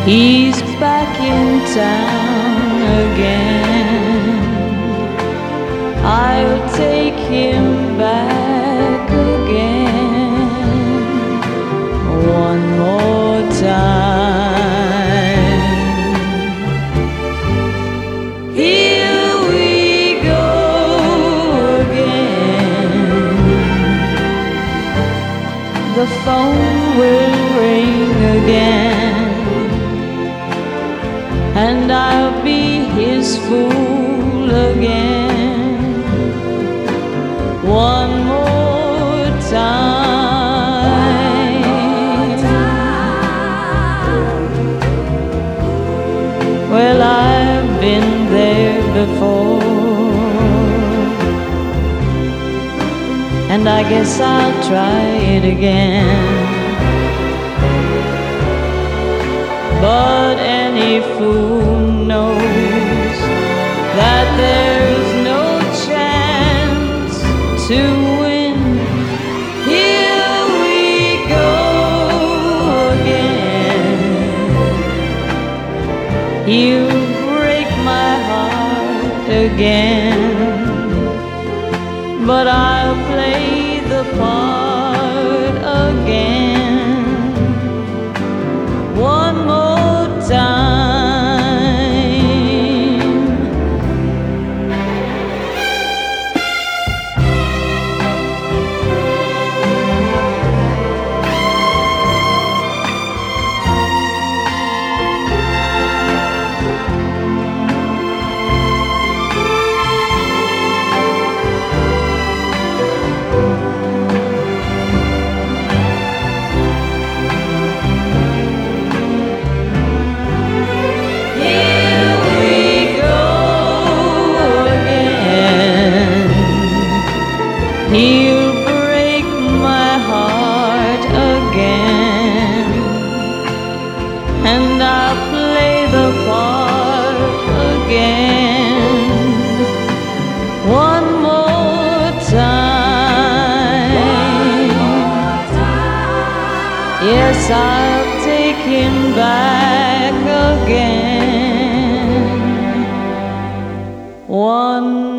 He's back in town again. I'll take him back again one more time. Here we go again. The phone will ring again, and I'll be his fool again one more time. Well, I've been there before, and I guess I'll try it again. But any fool knows that there's no chance to win. Here we go again. You break my heart again, but I'll play the part again one more time. He'll break my heart again, and I'll play the part again one more time. Yes, I'll take him back again one